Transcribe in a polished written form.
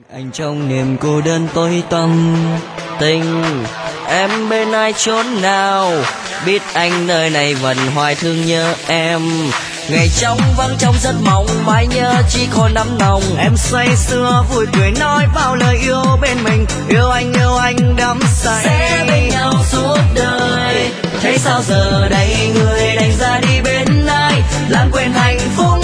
Anh trong niềm cô đơn tối tăm, tình em bên ai chốn nào, biết anh nơi này vẫn hoài thương nhớ em. Ngày trong vắng trong rất mong mãi nhớ chỉ còn nắm lòng. Em say sưa vui cười nói bao lời yêu bên mình, yêu anh đắm say sẽ bên nhau suốt đời. Thế sao giờ đây người đành ra đi bên ai, lãng quên hạnh phúc